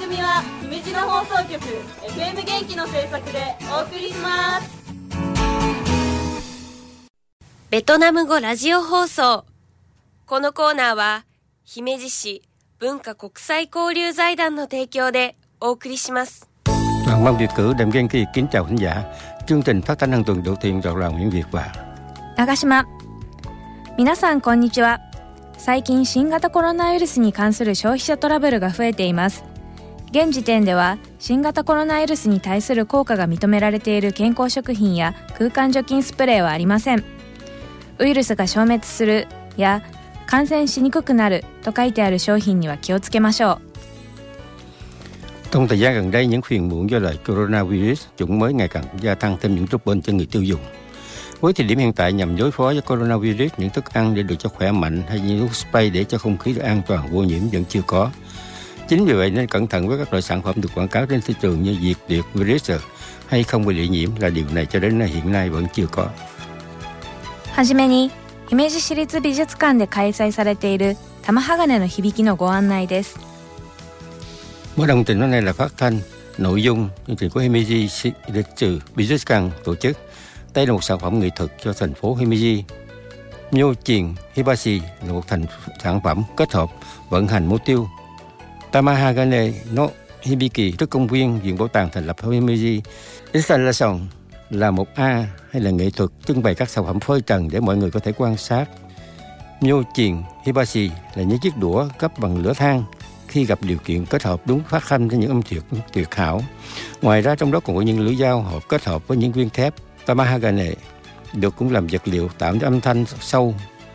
組は姫路の放送局 FM 元気の制作でお送りします。 ベトナム語ラジオ放送。このコーナーは姫路市文化国際交流財団の提供でお送りします。 Đoàn Văn Việt cử Đàm Giang Kỳ kính chào khán giả. Chương trình phát thanh hàng tuần đầu tiên do Đoàn Nguyễn Việt và 長島。皆さんこんにちは。最近新型コロナウイルスに関する消費者トラブルが増えています。現時点では新型コロナウイルスに対する効果が認められている健康食品や空間除菌スプレーはありません。ウイルスが消滅するや感染しにくくなると書いてある商品には気をつけましょう。 Trong thời gian gần đây, những phiền muộn do loại coronavirus chủng mới ngày càng gia tăng thêm những trút bên cho người tiêu dùng. Với thời điểm hiện tại, nhằm đối phó với coronavirus, những thức ăn để được cho khỏe mạnh hay những thuốc spray để cho không khí được an toàn vô nhiễm vẫn chưa có. Chính vì vậy nên cẩn thận với các loại sản phẩm được quảng cáo trên thị trường như diệt tuyệt virus hay không bị lây nhiễm là điều này cho đến hiện nay vẫn chưa có. はじめに姫路市立美術館で開催されている玉鋼の響きのご案内です。 Mở đầu chương trình hôm nay là phát thanh nội dung chương trình của Himeji lịch sử Bijukan tổ chức. Đây là một sản phẩm nghệ thuật cho thành phố Himeji. Myo Chiền Hibashi là một sản phẩm kết hợp vận hành mục tiêu. Tamahagane no Hibiki trước công viên viện bảo tàng thành lập ở Himeji. Installation là một A hay là nghệ thuật trưng bày các sản phẩm phơi trần để mọi người có thể quan sát. Myo Chiền Hibashi là những chiếc đũa cấp bằng lửa than khi gặp điều kiện kết hợp đúng phát thanh với những âm tuyệt tuyệt hảo. Ngoài ra trong đó còn có những lưỡi dao hộp kết hợp với những viên thép Tamahagane được cũng làm vật liệu tạo ra âm thanh sâu.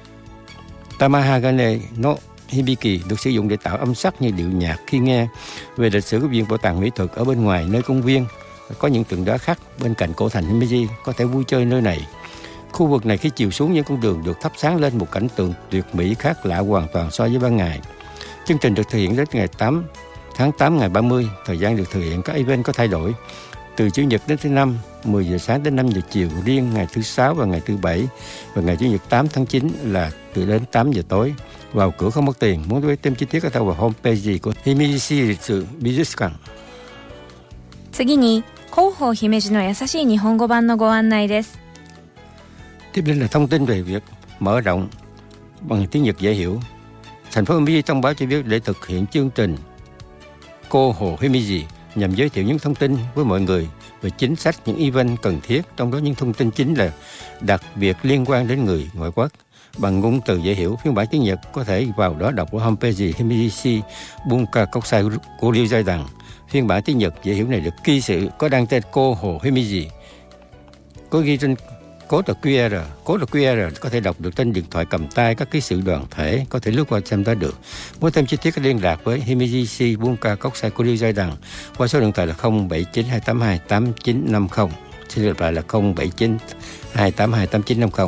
Tamahagane no Hibiki được sử dụng để tạo âm sắc như điệu nhạc khi nghe. Về lịch sử của viện bảo tàng mỹ thuật ở bên ngoài nơi công viên có những tượng đá khắc bên cạnh cổ thành Himeji có thể vui chơi nơi này. Khu vực này khi chiều xuống những con đường được thắp sáng lên một cảnh tượng tuyệt mỹ khác lạ hoàn toàn so với ban ngày. Chương trình được thực hiện đến ngày 8 tháng 8 ngày 30. Thời gian được thực hiện các event có thay đổi. Từ Chủ nhật đến thứ Năm, 10 giờ sáng đến 5 giờ chiều. Riêng ngày thứ Sáu và ngày thứ Bảy và ngày Chủ nhật 8 tháng 9 là từ đến 8 giờ tối. Vào cửa không mất tiền. Muốn biết thêm chi tiết có thể vào homepage của Himeji lịch sử Bijukan. 次に広報姫路の優しい日本語版のご案内です。 Tiếp đến là thông tin về việc mở rộng bằng tiếng Nhật dễ hiểu. Thành phố Himeji thông báo cho biết để thực hiện chương trình Cô Hồ Himeji nhằm giới thiệu những thông tin với mọi người về chính sách, những event cần thiết, trong đó những thông tin chính là đặc biệt liên quan đến người ngoại quốc. Bằng ngôn từ dễ hiểu, phiên bản tiếng Nhật có thể vào đó đọc ở homepage Himeji Bunka Kokusai của Lưu Giai Đằng. Phiên bản tiếng Nhật dễ hiểu này được ký sự có đăng tên Cô Hồ Himeji. Có ghi trên code QR có thể đọc được trên điện thoại cầm tay các ký sự đoàn thể, có thể lướt qua xem ta được. Muốn thêm chi tiết có liên lạc với Himeji Bunka Kokusai của Lưu Giai Đằng qua số điện thoại là 0792828950. Xin lặp lại là 0792828950.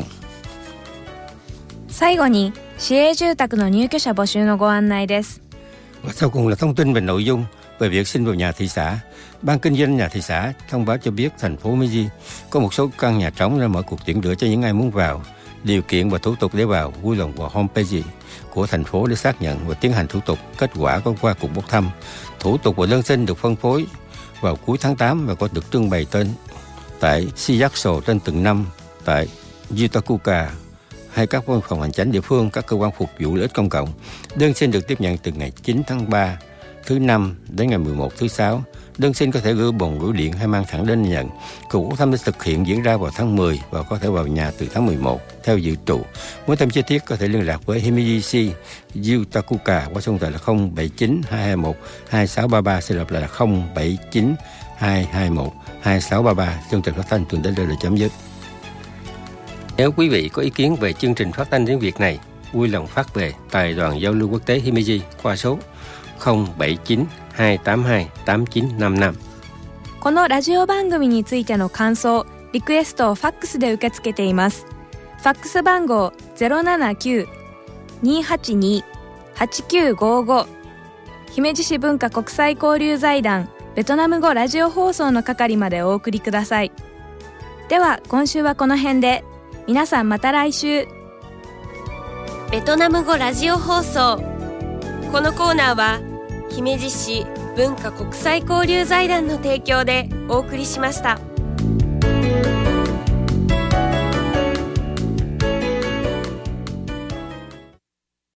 最後に市営住宅の入居者募集のご案内です。 Và sau cùng là thông tin về nội dung về việc xin vào nhà thị xã. Ban kinh doanh nhà thị xã thông báo cho biết thành phố Himeji có một số căn nhà trống để mở cuộc tuyển lựa cho những ai muốn vào. Điều kiện và thủ tục để vào vui lòng vào homepage của thành phố để xác nhận và tiến hành thủ tục. Kết quả có qua cuộc bốc thăm. Thủ tục và đơn xin được phân phối vào cuối tháng 8 và có được trưng bày tên tại Shiyakuso trên tầng 5 tại Yutakuka hay các văn phòng hành chánh địa phương, các cơ quan phục vụ lợi ích công cộng. Đơn xin được tiếp nhận từ ngày 9 tháng 3 thứ Năm đến ngày 11 thứ Sáu. Đơn xin có thể gửi bằng bưu điện hay mang thẳng đến nhận. Cuộc bốc thăm sẽ thực hiện diễn ra vào tháng 10 và có thể vào nhà từ tháng 11 theo dự trù. Muốn thêm chi tiết có thể liên lạc với Himeji Yutakuka qua số điện thoại là 079 221 2633. Xin lặp lại là 079 221 2633. Chương trình phát thanh tuần đến đây là chấm dứt. Nếu quý vị có ý kiến về chương trình phát thanh tiếng Việt này, vui lòng phát về Đài đoàn giao lưu quốc tế Himeji qua số 079-282-8955。 このラジオ番組についての感想、リクエストをファックスで受け付けています。ファックス番号 079-282-8955 姫路市文化国際交流財団ベトナム語ラジオ放送の係までお送りください。では今週はこの辺で。皆さんまた来週。 ベトナム語ラジオ放送。このコーナーは姫路市文化国際交流財団の提供でお送りしました。